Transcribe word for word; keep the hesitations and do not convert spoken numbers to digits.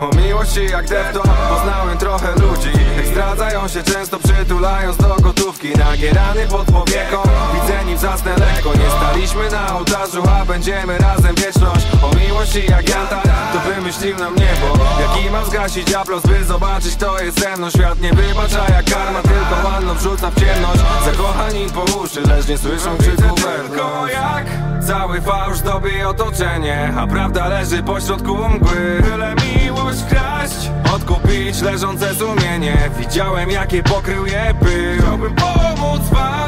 O miłości jak defton poznałem trochę ludzi. Jak zdradzają się często przytulając do gotówki. Nagierany pod powieką, widzeni w zasnę lekko. Nie staliśmy na ołtarzu, a będziemy razem wieczność. O miłości jak Janta, to wymyślił nam niebo. Jaki mam zgasić aplos, by zobaczyć to jest ze mną. Świat nie wybacza jak karma, tylko ładno wrzuca w ciemność. Zakochani po uszy, lecz nie słyszą krzyku wewnątrz. Jak cały fałsz zdobi otoczenie, a prawda leży pośrodku mgły. Byle miłość kraść, odkupić leżące sumienie. Widziałem jakie pokrył je pył. Chciałbym pomóc wam